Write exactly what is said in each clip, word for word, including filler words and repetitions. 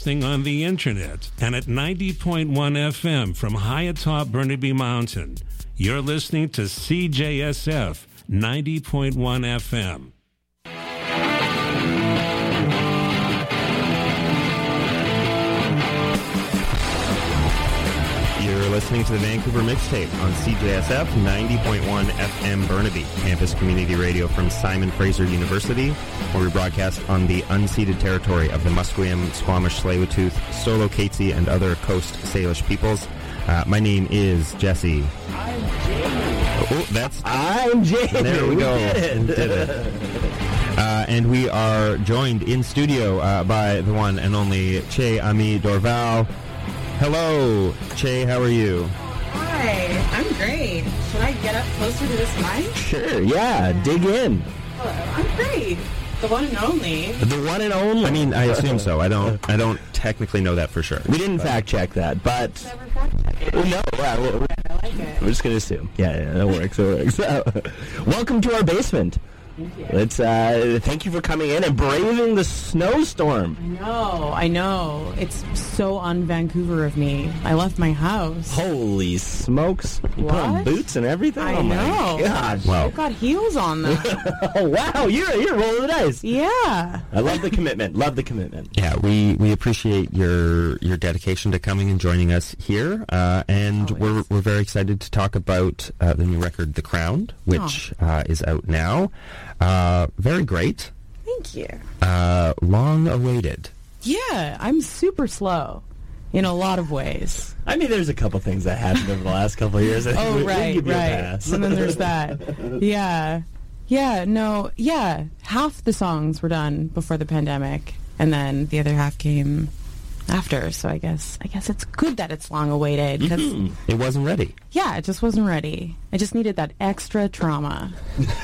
Thing on the internet and at ninety point one F M from high atop Burnaby Mountain. You're listening to C J S F ninety point one F M. You're listening to the Vancouver Mixtape on C J S F ninety point one F M Burnaby, campus community radio from Simon Fraser University, where we broadcast on the unceded territory of the Musqueam, Squamish, Tsleil-Waututh, Solo-Katzie, and other Coast Salish peoples. Uh, my name is Jesse. I'm Jamie. Oh, that's... I'm Jamie. There we, we go. Did it. We did it. Uh, and we are joined in studio uh, by the one and only Che Ami Dorval. Hello, Che, how are you? Hi, I'm great. Should I get up closer to this mic? Sure, yeah, dig in. Hello, I'm great. The one and only. The one and only. I mean, I assume so. I don't I don't technically know that for sure. We didn't fact check that, but... Never fact check it. Well, no, well, we're, I like it. we're just going to assume. Yeah, yeah, that works, that works. Welcome to our basement. Thank you. Let's, uh, thank you for coming in and braving the snowstorm. I know, I know. It's so un-Vancouver of me. I left my house. Holy smokes. You put on What? boots and everything? I oh my know. gosh. Wow. I've got heels on them. Oh, wow, you're, you're rolling the dice. Yeah. I love the commitment. Love the commitment. Yeah, we, we appreciate your your dedication to coming and joining us here, uh, and Always. we're we're very excited to talk about uh, the new record, The Crowned, which uh, is out now. Uh, very great, Thank you. uh, long awaited. Yeah, I'm super slow in a lot of ways. I mean, there's a couple things that happened over the last couple of years. I think Oh, we- we'll right, give you a right. pass. And then there's that. Yeah. Yeah, no, yeah. Half the songs were done before the pandemic, and then the other half came after. So I guess I guess it's good that it's long awaited, because, Mhm. It wasn't ready. yeah, it just wasn't ready. I just needed that extra trauma.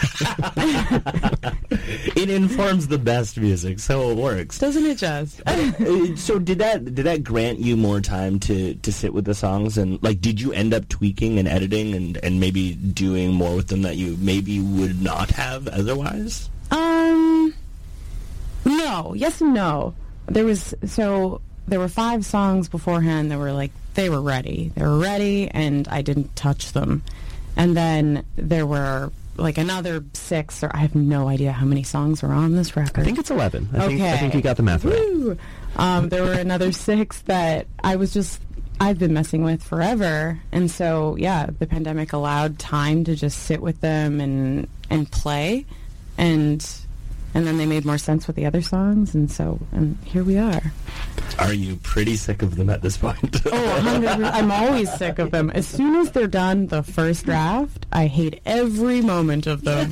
It informs the best music, so it works. Doesn't it just? Uh, so did that did that grant you more time to, to sit with the songs, and like did you end up tweaking and editing and, and maybe doing more with them that you maybe would not have otherwise? Um, no. Yes and no. There was, so there were five songs beforehand that were like, they were ready. They were ready, and I didn't touch them. And then there were like another six, or I have no idea how many songs are on this record. I think it's eleven. I think I Okay. think you got the math right. Woo! Um, there were another six that I was just, I've been messing with forever. And so, yeah, the pandemic allowed time to just sit with them and and play. And and then they made more sense with the other songs. And so, and here we are. Are you pretty sick of them at this point? Oh, one hundred percent. I'm always sick of them. As soon as they're done, the first draft, I hate every moment of them.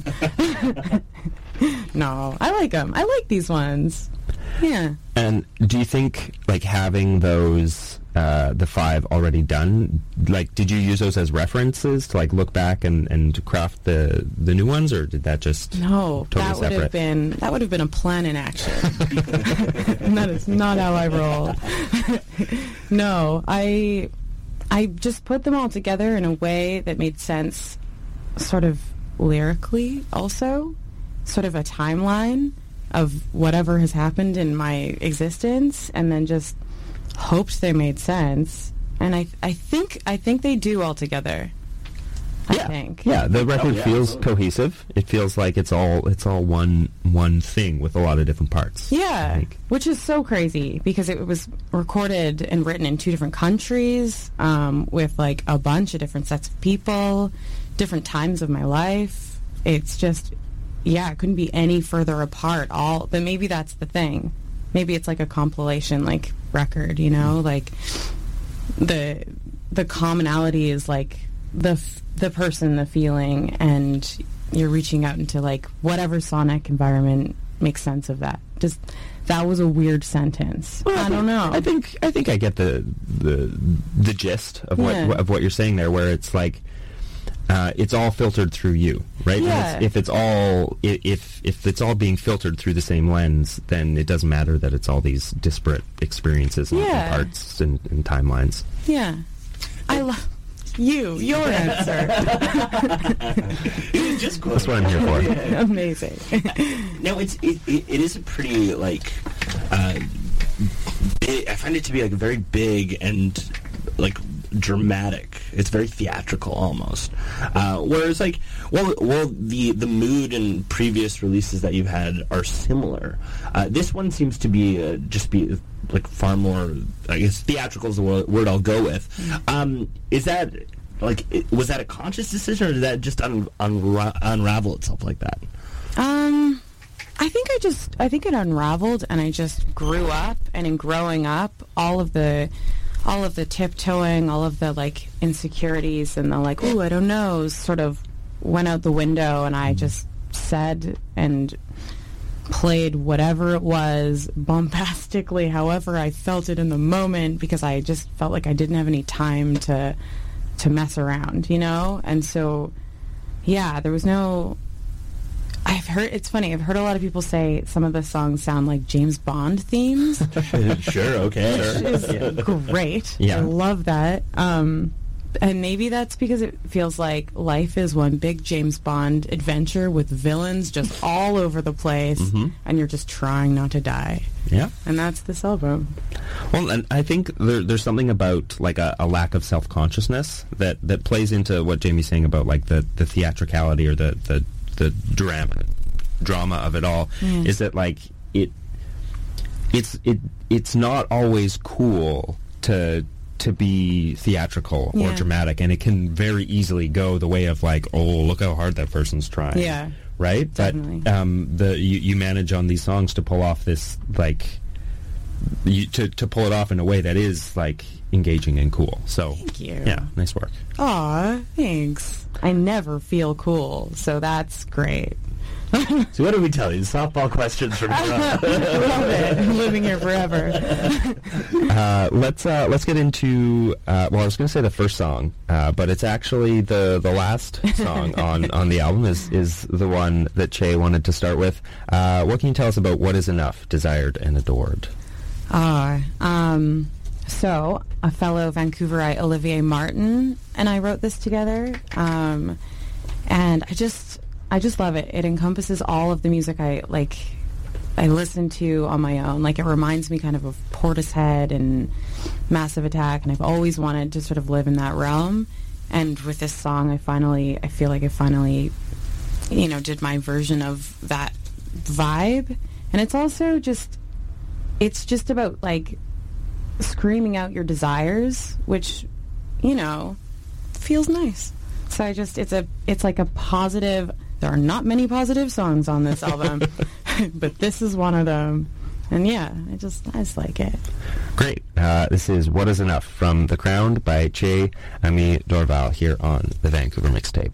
No, I like them. I like these ones. Yeah. And do you think, like, having those, uh, the five already done, like, did you use those as references to, like, look back and, and craft the, the new ones, or did that just No, totally that would separate? have been that would have been a plan in action. And that is not how I roll. No, I I just put them all together in a way that made sense, sort of lyrically, also, sort of a timeline of whatever has happened in my existence, and then just hoped they made sense. And I I think I think they do all together. I yeah. think. Yeah, the record yeah, feels absolutely. cohesive. It feels like it's all it's all one one thing with a lot of different parts. I Yeah, think. which is so crazy because it was recorded and written in two different countries, um, with like a bunch of different sets of people, different times of my life. It's just, yeah, it couldn't be any further apart. All, but maybe that's the thing. Maybe it's like a compilation, like record, you know, like the the commonality is like the f- the person, the feeling, and you're reaching out into like whatever sonic environment makes sense of that. Just that was a weird sentence. Well, I don't know. I think I think I get the the the gist of what Yeah. of what you're saying there, where it's like uh, it's all filtered through you, right? And Yeah. it's, if it's all i- if if it's all being filtered through the same lens, then it doesn't matter that it's all these disparate experiences and, Yeah. and parts and, and timelines. Yeah, I love you. Your answer. It was just That's what I'm here for. Amazing. No, it's it, it, it is a pretty like uh, big. I find it to be like very big and like dramatic. It's very theatrical almost. Uh, whereas like, well, well, the the mood and previous releases that you've had are similar. Uh, this one seems to be uh, just be like far more. I guess theatrical is the word, word I'll go with. Um, is that like it, was that a conscious decision, or did that just un, unra- unravel itself like that? Um. I think I just, I think it unraveled, and I just grew up, and in growing up, all of the, all of the tiptoeing, all of the, like, insecurities and the, like, ooh, I don't know, sort of went out the window, and I just said and played whatever it was, bombastically, however I felt it in the moment, because I just felt like I didn't have any time to, to mess around, you know? And so, yeah, there was no... I've heard, it's funny, I've heard a lot of people say some of the songs sound like James Bond themes. Sure, okay. Which is yeah. great. Yeah. I love that. Um, and maybe that's because it feels like life is one big James Bond adventure with villains just all over the place, mm-hmm. and you're just trying not to die. Yeah. And that's this album. Well, and I think there, there's something about like a, a lack of self-consciousness that, that plays into what Jamie's saying about like the, the theatricality or the, the the drama drama of it all. Mm. Is that like it it's it it's not always cool to to be theatrical or yeah. dramatic, and it can very easily go the way of like, oh, look how hard that person's trying. Yeah. Right? Definitely. But um the you, you manage on these songs to pull off this like you, to to pull it off in a way that is like engaging and cool. So thank you. Yeah, nice work. Aw, thanks. I never feel cool, so that's great. So what do we tell you? Softball questions from here on. Love it. I'm living here forever. uh, let's uh, let's get into uh, well, I was going to say the first song, uh, but it's actually the the last song on, on the album is is the one that Che wanted to start with. Uh, what can you tell us about What Is Enough, Desired and Adored? Ah, uh, um. So, a fellow Vancouverite, Olivier Martin, and I wrote this together, um, and I just, I just love it. It encompasses all of the music I like, I listen to on my own. Like, it reminds me kind of of Portishead and Massive Attack, and I've always wanted to sort of live in that realm. And with this song, I finally, I feel like I finally, you know, did my version of that vibe. And it's also just, it's just about like screaming out your desires, which, you know, feels nice. So I just, it's a, it's like a positive, there are not many positive songs on this album, but this is one of them. And yeah, I just, I just like it. Great. Uh, this is What Is Enough from The Crowned by Che Ami Dorval here on the Vancouver Mixtape.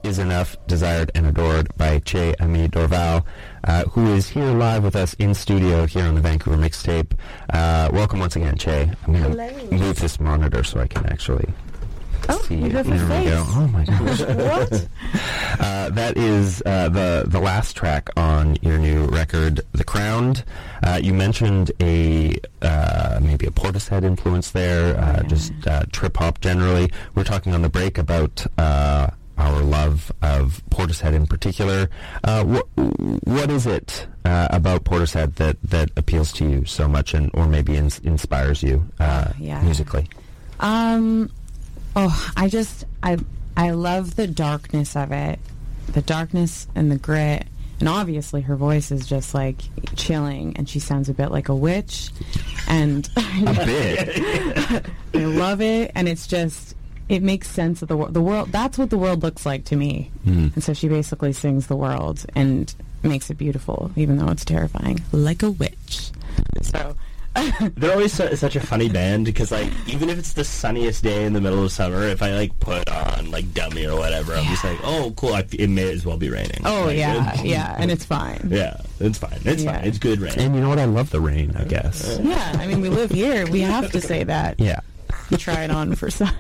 Is Enough, Desired and Adored by Che Ami Dorval, uh, who is here live with us in studio here on the Vancouver Mixtape. Uh, welcome once again, Che. I'm going to move this monitor so I can actually oh, see you it. have a There we face. go. Oh my gosh. What? Uh, that is uh, the the last track on your new record, The Crowned. Uh, you mentioned a uh, maybe a Portishead influence there, uh, Yeah. just uh, trip hop generally. We're talking on the break about uh, our love of Portishead in particular. Uh, wh- what is it uh, about Portishead that, that appeals to you so much, and or maybe ins- inspires you uh, Yeah. musically? Um, oh, I just, I, I love the darkness of it. The darkness and the grit. And obviously her voice is just like chilling, and she sounds a bit like a witch. And A bit. I love it, and it's just, it makes sense of the world. The world, that's what the world looks like to me. Mm. And so she basically sings the world and makes it beautiful, even though it's terrifying. Like a witch. So... They're always su- such a funny band because, like, even if it's the sunniest day in the middle of summer, if I like put on like Dummy or whatever, I'm just like, oh, cool. I f- it may as well be raining. Oh, Like, yeah, it- yeah, and it's fine. yeah, it's fine. It's Yeah. fine. It's good rain. And you know what? I love the rain, I guess. Yeah, I mean, we live here. We have to say that. Yeah. You try it on for size.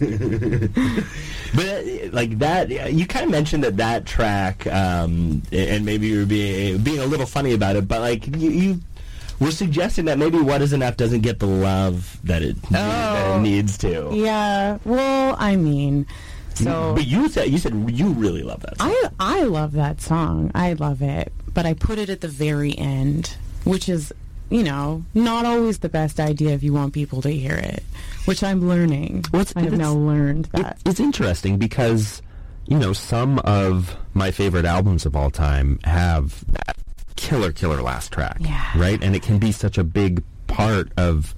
But uh, like that, uh, you kind of mentioned that that track, um, and maybe you were being being a little funny about it, but like you. you We're suggesting that maybe What Is Enough doesn't get the love that it, that it Oh. needs to. Yeah, well, I mean, so... But you said you said you really love that song. I, I love that song. I love it. But I put it at the very end, which is, you know, not always the best idea if you want people to hear it, which I'm learning. What's- I have it's- now learned It, that. it's interesting because, you know, some of my favorite albums of all time have that killer, killer last track, Yeah. right? And it can be such a big part of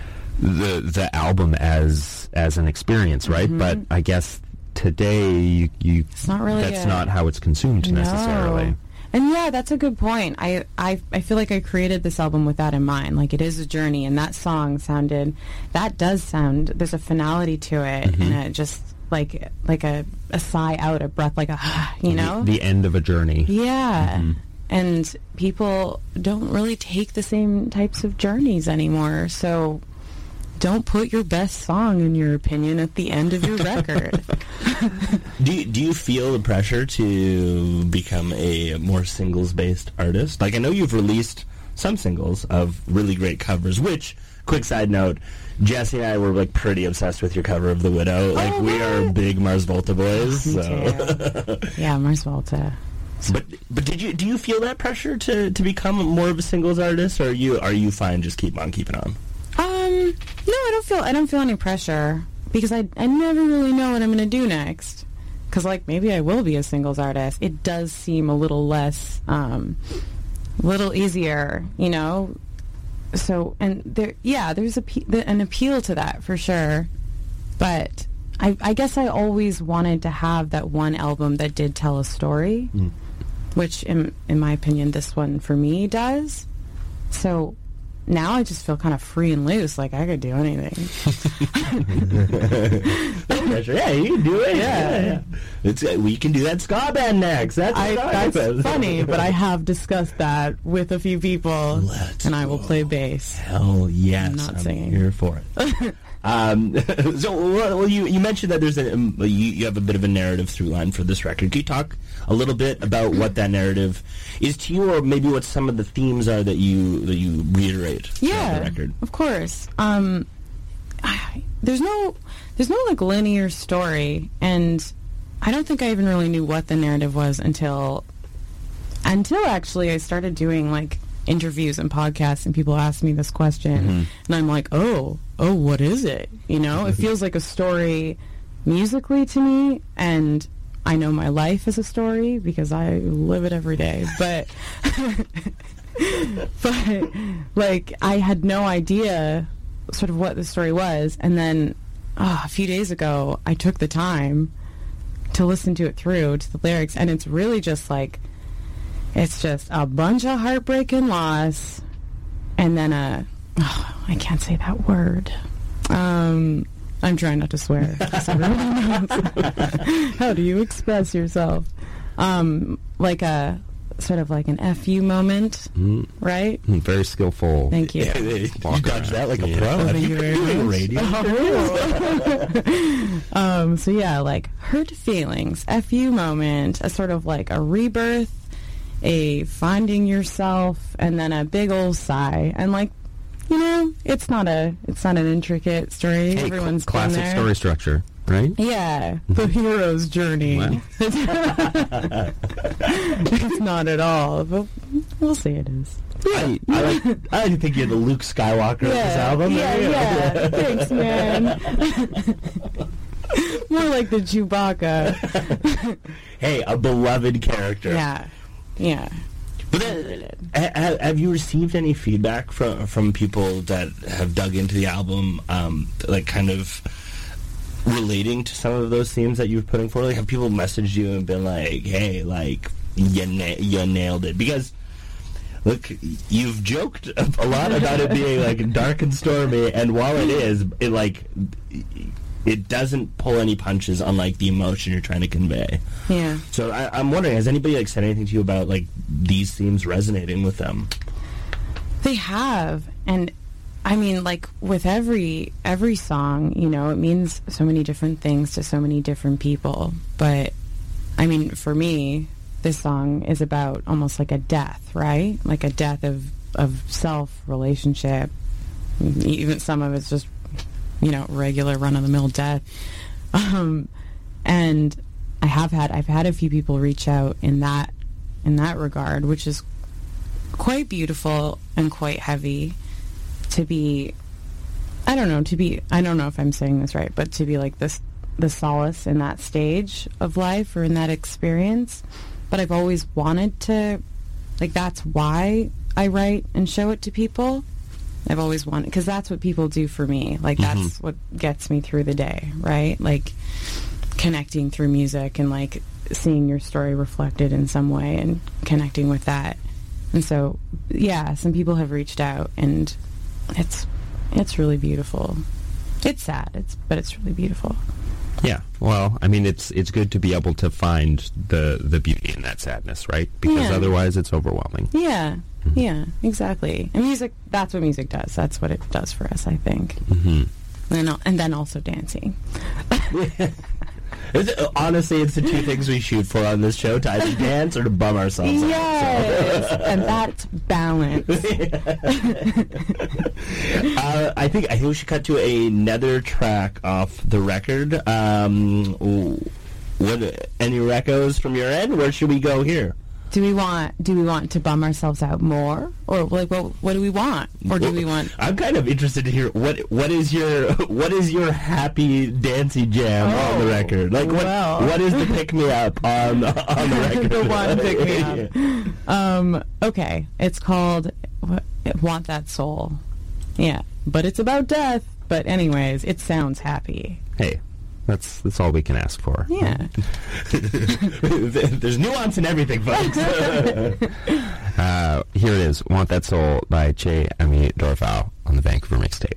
the the album as as an experience, right? Mm-hmm. But I guess today you, you It's not really that's a- not how it's consumed necessarily. No. And yeah, that's a good point. I, I I feel like I created this album with that in mind. Like, it is a journey, and that song sounded, that does sound, there's a finality to it, Mm-hmm. and it just like like a, a sigh out, a breath, like a, you know? The, the end of a journey. Yeah. Mm-hmm. And people don't really take the same types of journeys anymore. So don't put your best song, in your opinion, at the end of your record. Do you, do you feel the pressure to become a more singles-based artist? Like, I know you've released some singles of really great covers, which, quick side note, Jesse and I were, like, pretty obsessed with your cover of The Widow. Like, Oh, we are what? big Mars Volta boys. Me so. too. Yeah, Mars Volta. But but did you do you feel that pressure to, to become more of a singles artist, or are you are you fine just keep on keeping on? Um, no, I don't feel I don't feel any pressure because I I never really know what I'm going to do next. Because like maybe I will be a singles artist. It does seem a little less, um, little easier, you know. So and there, yeah, there's a pe- the, an appeal to that for sure. But I I guess I always wanted to have that one album that did tell a story, Mm. which in in my opinion this one for me does. So now I just feel kind of free and loose, like I could do anything. No pressure. Yeah, you can do it. Yeah. Yeah, yeah. It's uh, we can do that ska band next. That's I, what I'm that's talking about. funny, but I have discussed that with a few people, Let's and I will go. play bass. Hell yes, I'm not I'm singing. here for it. um, so, well, well, you you mentioned that there's a um, you, you have a bit of a narrative through line for this record. Can you talk a little bit about what that narrative is to you, or maybe what some of the themes are that you that you reiterate throughout Yeah, the record? of course. Um, I, there's no, there's no like linear story, and I don't think I even really knew what the narrative was until, until actually I started doing like interviews and podcasts, and people ask me this question, Mm-hmm. and I'm like, oh, oh, what is it? You know, it feels like a story musically to me, and I know my life is a story because I live it every day, but. But like I had no idea sort of what the story was, and then oh, a few days ago I took the time to listen to it through to the lyrics, and it's really just like it's just a bunch of heartbreak and loss, and then a oh, I can't say that word um I'm trying not to swear. So everyone knows. How do you express yourself? Um, like a sort of like an F you moment, mm. right? Mm, very skillful. Thank you. Yeah, you dodged that like a yeah. pro. Oh, Have thank you you very been doing much. radio? Oh. um, so yeah, like hurt feelings, F you moment, a sort of like a rebirth, a finding yourself, and then a big old sigh. And like, you know, it's not a, it's not an intricate story. Hey, Everyone's cl- classic been there. story structure, right? Yeah, the hero's journey. Wow. It's not at all, but we'll see it is. I, I, like, I like to think you're the Luke Skywalker of this album. Yeah, yeah. Thanks, man. More like the Chewbacca. Hey, a beloved character. Yeah, yeah. But then, ha- have you received any feedback from from people that have dug into the album, um, like kind of relating to some of those themes that you've putting forward? Like, have people messaged you and been like, "Hey, like you na- you nailed it"? Because look, you've joked a lot about it being like dark and stormy, and while it is, it like it doesn't pull any punches on like the emotion you're trying to convey. Yeah. So I, I'm wondering, has anybody like said anything to you about like these themes resonating with them? They have, and I mean, like with every every song, you know, it means so many different things to so many different people. But I mean, for me, this song is about almost like a death, right? Like a death of of self, relationship. Even some of it's just, you know, regular run-of-the-mill death. Um, and I have had I've had a few people reach out in that in that regard, which is quite beautiful and quite heavy to be. I don't know to be. I don't know if I'm saying this right, but to be like this the solace in that stage of life or in that experience. But I've always wanted to, like, that's why I write and show it to people. I've always wanted, because that's what people do for me. Like, Mm-hmm. that's what gets me through the day, right? Like, connecting through music and, like, seeing your story reflected in some way and connecting with that. And so, yeah, some people have reached out, and it's it's really beautiful. It's sad, it's but it's really beautiful. Yeah. Well, I mean, it's it's good to be able to find the the beauty in that sadness, right? Because Yeah. otherwise, it's overwhelming. Yeah, yeah, exactly. And music, that's what music does. That's what it does for us, I think. Mm-hmm. And, al- and then also dancing. It's, uh, honestly, it's the two things we shoot for on this show: to either dance or to bum ourselves out. Yes, and that's balance. uh, I think I think we should cut to another track off the record. Um, what any recos from your end? Where should we go here? Do we want? Do we want to bum ourselves out more, or like what? What do we want, or do we want? I'm kind of interested to hear what what is your what is your happy dancey jam Oh, on the record? Like what well. what is the pick me up on on the record? The one pick me up. Um, okay, it's called what, "Want That Soul." Yeah, but it's about death. But anyways, it sounds happy. Hey, that's that's all we can ask for. Yeah. There's nuance in everything, folks. Uh, here it is. Want That Soul by Che Ami Dorval on the Vancouver Mixtape.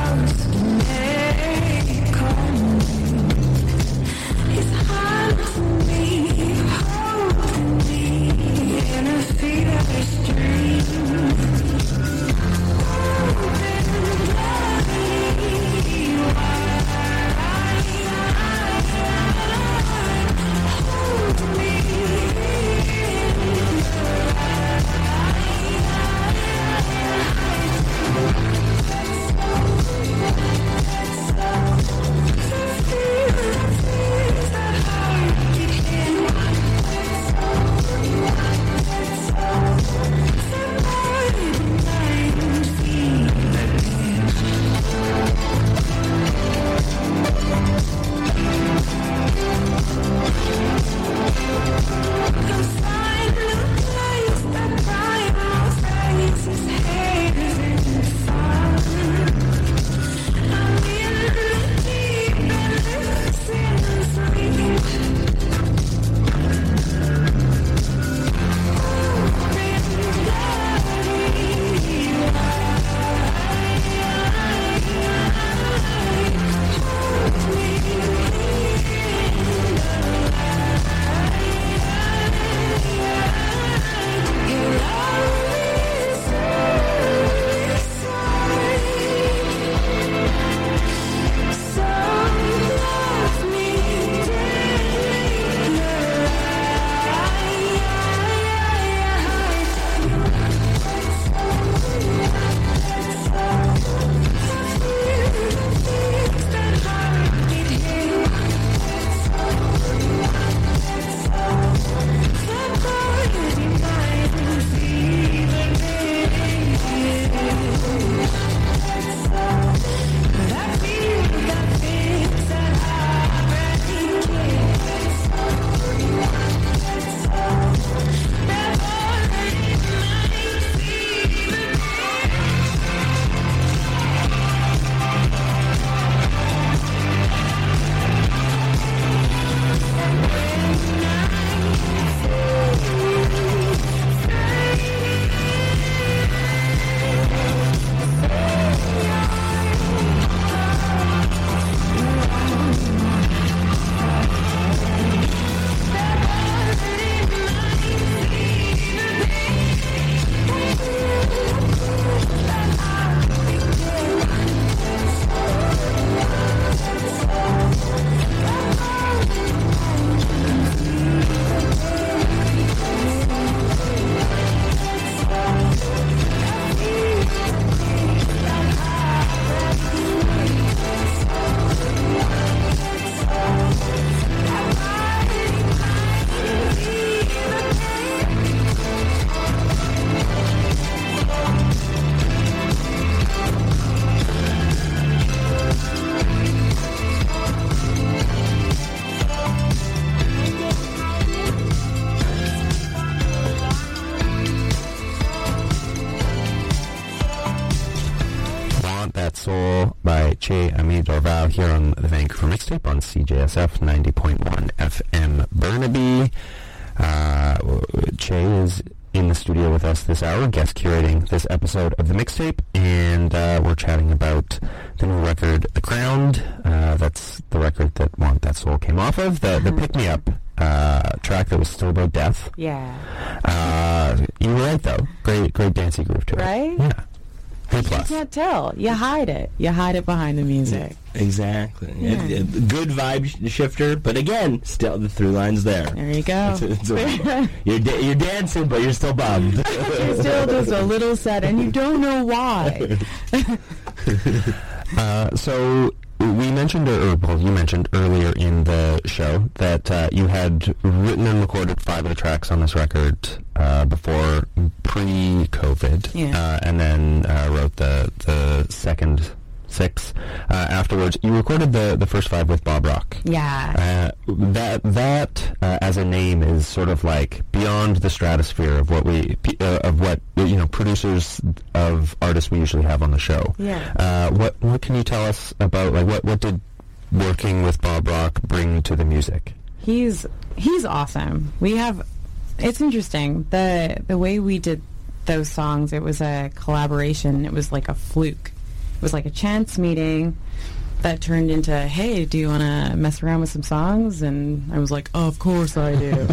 It's hard Soul by Che Ami Dorval here on the Vancouver Mixtape on C J S F ninety point one F M Burnaby. Uh, Che is in the studio with us this hour, guest curating this episode of the Mixtape, and uh, we're chatting about the new record, The Crowned. Uh, that's the record that Want That Soul came off of, the, the Pick Me Up uh, track that was still about death. Yeah. Uh, you were right, though. Great, great dancey groove to it. Right? Yeah. A You plus. can't tell. You hide it. You hide it behind the music. Exactly. Yeah. It- it- good vibe sh- shifter, but again, still the through line's there. There you go. It's- it's a- you're da- you're dancing, but you're still bummed. You're still just a little sad, and you don't know why. Uh, so we mentioned, or well, you mentioned earlier in the show that uh, you had written and recorded five of the tracks on this record uh, before pre-COVID, Yeah. uh, and then uh, wrote the the second six uh, afterwards. You recorded the the first five with Bob Rock. Yeah. Uh, that that uh, as a name is sort of like beyond the stratosphere of what we p- uh, of what you know producers of artists we usually have on the show. Yeah. Uh, what what can you tell us about like what what did working with Bob Rock bring to the music? He's he's awesome. We have it's interesting. The the way we did those songs, it was a collaboration. It was like a fluke. It was like a chance meeting that turned into, hey, do you want to mess around with some songs? And I was like, oh, of course I do.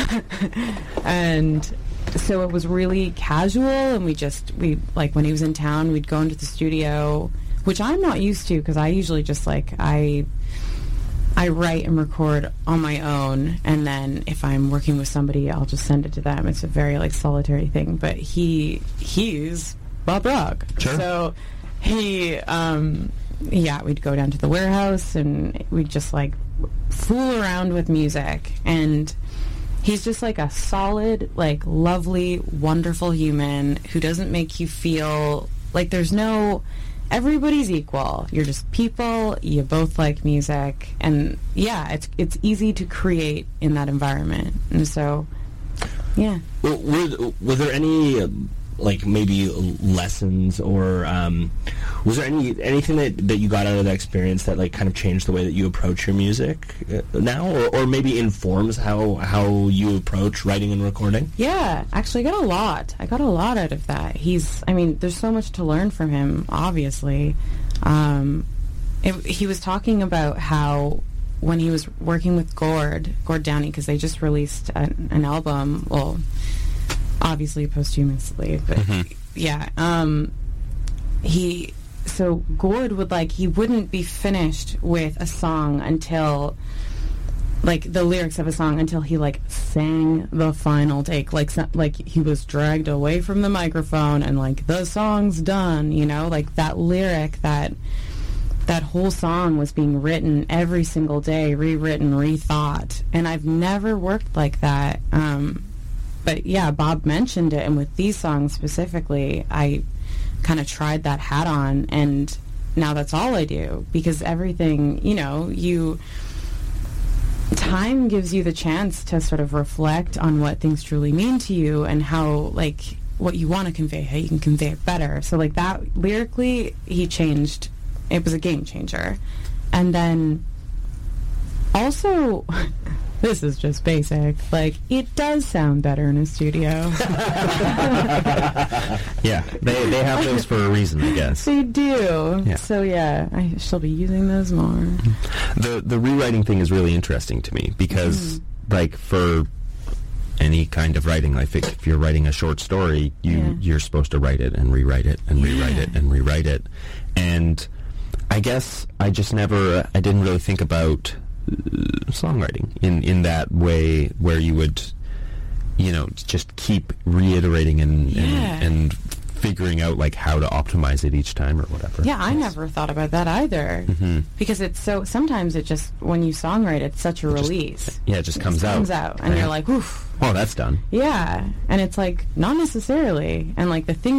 And so it was really casual, and we just, we like when he was in town, we'd go into the studio, which I'm not used to because I usually just like, I I write and record on my own, and then if I'm working with somebody, I'll just send it to them. It's a very like solitary thing. But he he's Bob Rock. Sure. So he um yeah, we'd go down to the warehouse and we'd just like fool around with music, and he's just like a solid, like lovely, wonderful human who doesn't make you feel like there's no everybody's equal. You're just people, you both like music, and yeah, it's it's easy to create in that environment. And so yeah. Well, were, were there any, um, like, maybe lessons or um, was there any anything that, that you got out of that experience that, like, kind of changed the way that you approach your music uh, now? Or, or maybe informs how, how you approach writing and recording? Yeah, actually, I got a lot. I got a lot out of that. He's, I mean, there's so much to learn from him, obviously. Um, it, he was talking about how when he was working with Gord, Gord Downie, because they just released an, an album, well, obviously posthumously, but yeah, um, he, so Gord would, like, he wouldn't be finished with a song until, like, the lyrics of a song until he, like, sang the final take, like, so, like he was dragged away from the microphone and, like, the song's done, you know, like, that lyric, that that whole song was being written every single day, rewritten, rethought, and I've never worked like that. Um, but yeah, Bob mentioned it, and with these songs specifically, I kind of tried that hat on, and now that's all I do, because everything, you know, you... time gives you the chance to sort of reflect on what things truly mean to you and how, like, what you want to convey, how you can convey it better. So, like, that, lyrically, he changed. It was a game changer. And then, also, this is just basic, like, it does sound better in a studio. Yeah, they they have those for a reason, I guess. They do. Yeah. So, yeah, I shall be using those more. The the rewriting thing is really interesting to me because, like, for any kind of writing, like if, if you're writing a short story, you Yeah. you're supposed to write it and rewrite it and rewrite Yeah. it and rewrite it. And I guess I just never, I didn't really think about uh, songwriting in in that way where you would, you know, just keep reiterating and Yeah. and, and figuring out like how to optimize it each time or whatever. Yeah, I never thought about that either. Mm-hmm. Because it's so, sometimes it just, when you songwrite, it's such a just- release. Yeah, it just It comes just out. comes out, and Yeah. you're like, oof. Well, that's done. Yeah, and it's like, not necessarily. And like the thing